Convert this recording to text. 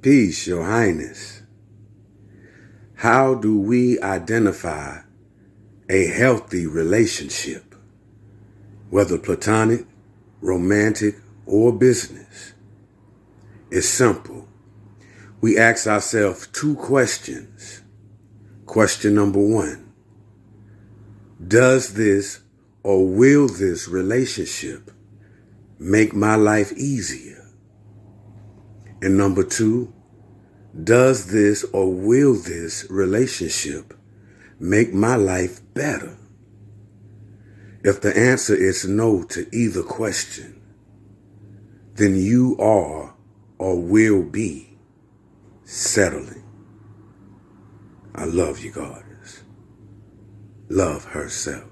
Peace, Your Highness. How do we identify a healthy relationship, whether platonic, romantic, or business? It's simple. We ask ourselves two questions. Question number one, does this or will this relationship make my life easier? And number two, does this or will this relationship make my life better? If the answer is no to either question, then you are or will be settling. I love you, goddess. Love herself.